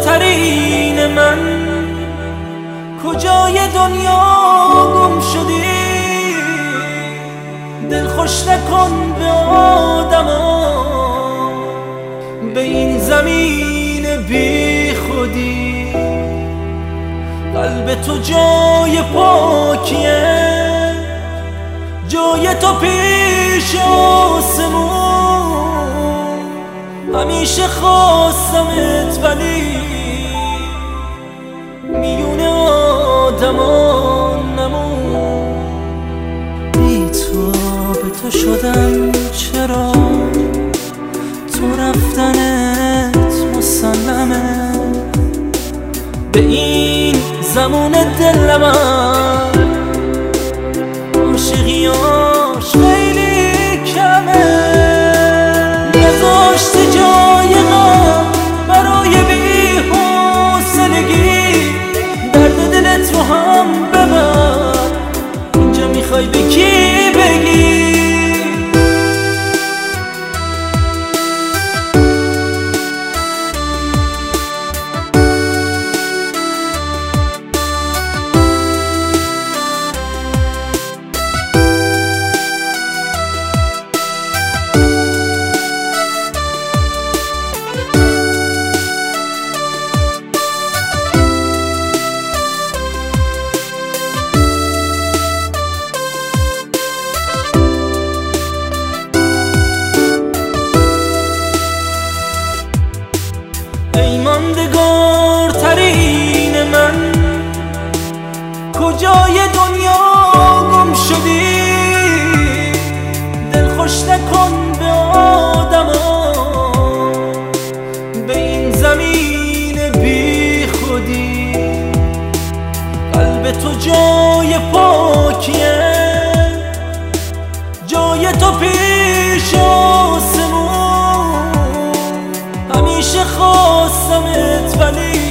ترین من، کجای دنیا گم شدی؟ دل خوش نکن به آدما، به این زمین بی خودی. قلب تو جای پاکیه، جای تو پیش آسمون. همیشه خواستمت ولی میون آدما نمون. بی تو به تو شدم، چرا تو رفتنت مسلمه؟ به این زمان دل من عاشقیاش خیلی کمه. نذاشتی جای غم برای بی‌حوصلگی، درد دلت رو هم ببر، اینجا میخوای به کی بگی؟ ای ماندگار ترین من، کجای دنیا گم شدی؟ دل خوش نکن به آدما، به این زمین بی خودی. قلب تو جای پاکیه، جای تو پیش آسمون. همیشه خواستمت ولی